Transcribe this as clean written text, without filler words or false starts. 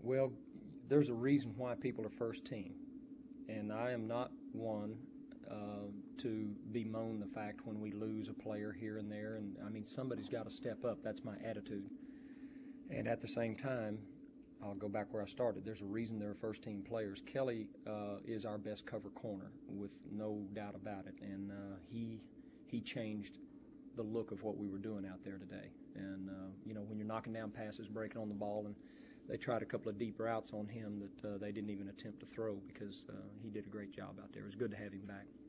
Well, there's a reason why people are first team, and I am not one to bemoan the fact when we lose a player here and there. And I mean, somebody's got to step up. That's my attitude. And at the same time, I'll go back where I started. There's a reason they're first team players. Kelly is our best cover corner, with no doubt about it. And he changed the look of what we were doing out there today. And you know, when you're knocking down passes, breaking on the ball, and they tried a couple of deep routes on him that they didn't even attempt to throw, because he did a great job out there. It was good to have him back.